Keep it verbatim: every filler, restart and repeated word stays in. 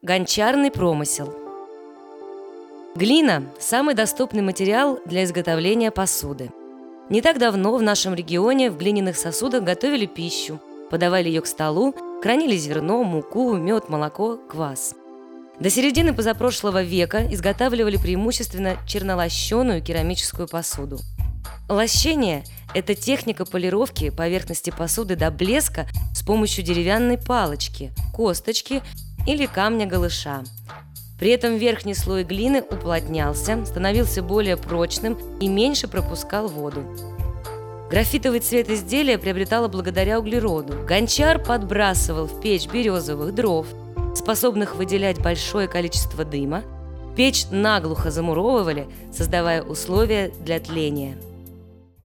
Гончарный промысел. Глина – самый доступный материал для изготовления посуды. Не так давно в нашем регионе в глиняных сосудах готовили пищу, подавали ее к столу, хранили зерно, муку, мед, молоко, квас. До середины позапрошлого века изготавливали преимущественно чернолощеную керамическую посуду. Лощение – это техника полировки поверхности посуды до блеска с помощью деревянной палочки, косточки или камня-галыша. При этом верхний слой глины уплотнялся, становился более прочным и меньше пропускал воду. Графитовый цвет изделия приобретало благодаря углероду. Гончар подбрасывал в печь березовых дров, способных выделять большое количество дыма. Печь наглухо замуровывали, создавая условия для тления.